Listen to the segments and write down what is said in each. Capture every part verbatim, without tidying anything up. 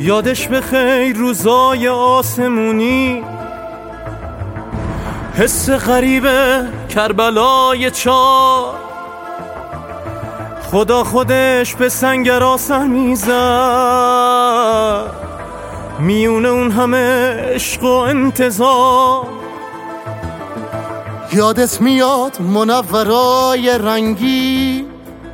یادش به خیر روزای آسمونی، حس غریبه کربلای چار، خدا خودش به سنگر آسر میزد میونه اون همه عشق و انتظار. یادت میاد منورای رنگی،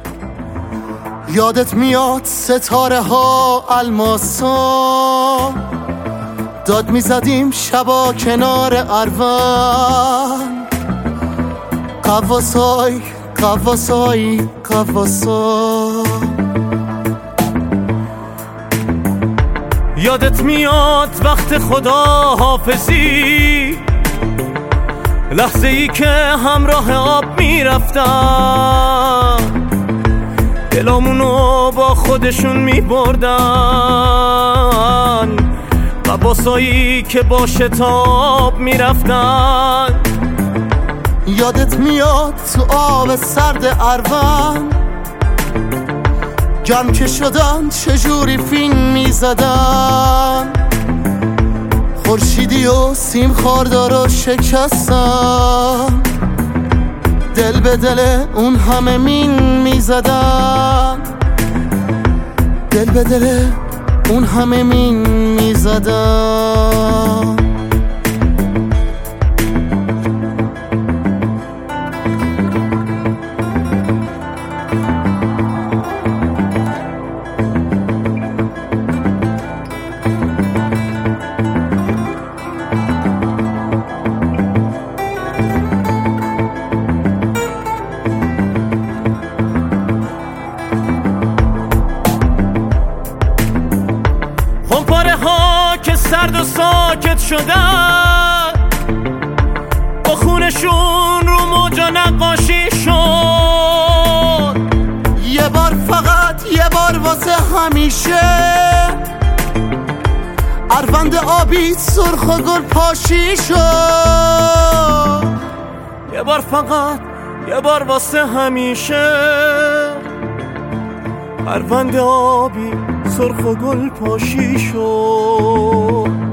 یادت میاد ستاره ها الماسا، داد میزدیم شبا کنار اروان، قواسای قواسای قواسا. یادت میاد وقت خدا حافظی، لحظه ای که همراه آب میرفتن، دلامونو با خودشون میبردن، قواسایی که با شتاب میرفتن. یادت میاد تو آب سرد اروان، گرم که شدن چجوری فیلم میزدن، خورشیدی و سیم خاردارو شکستن، دل به دل اون همه مین میزدن، دل به دل اون همه مین میزدن. خمپاره ها که سرد و ساکت شدن، با خونشون رو موجا نقاشی شد. یه بار فقط یه بار واسه همیشه، اروند آبی سرخ و گل پاشی شد. یه بار فقط یه بار واسه همیشه، اروند آبی سرخ و گل پاشی شد.